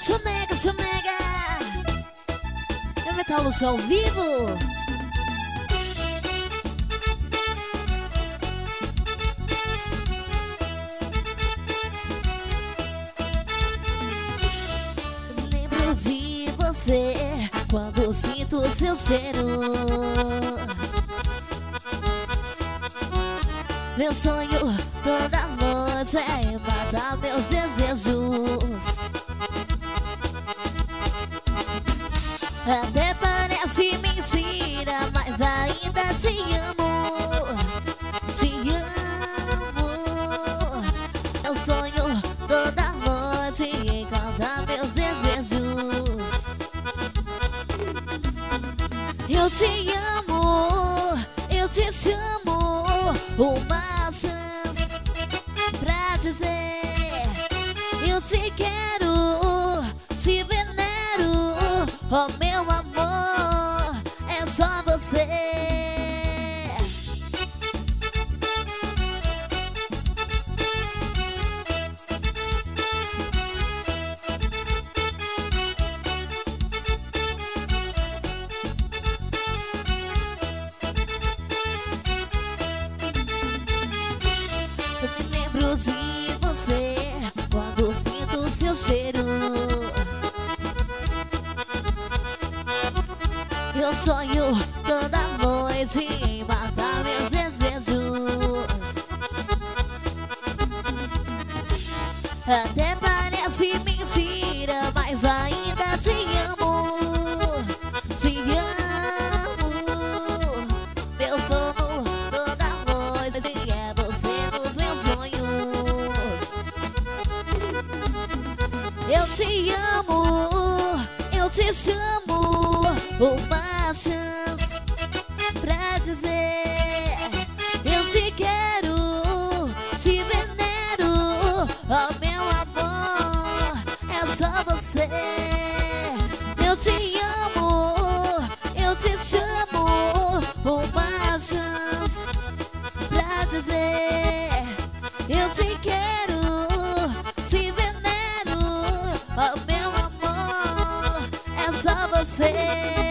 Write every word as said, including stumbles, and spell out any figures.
Sonega, sonega. É Metal Lúcio ao vivo. Lembro de você quando sinto seu cheiro. Meu sonho toda noite é matar meus desejos. Até parece mentira, mas ainda te amo. Te amo. Eu sonho toda noite em contar meus desejos. Eu te amo, eu te chamo. Uma chance pra dizer eu te quero, te venero. Oh meu amor, é só você. Eu me lembro de você quando sinto seu cheiro. Eu sonho toda noite em matar meus desejos. Até parece mentira, mas ainda te amo. Te amo. Meu sono toda noite é você nos meus sonhos. Eu te amo, eu te chamo. Uma chance pra dizer eu te quero, te venero. Oh meu amor, é só você. Eu te amo, eu te chamo. Uma chance pra dizer eu te quero, te venero. Oh meu amor, é só você.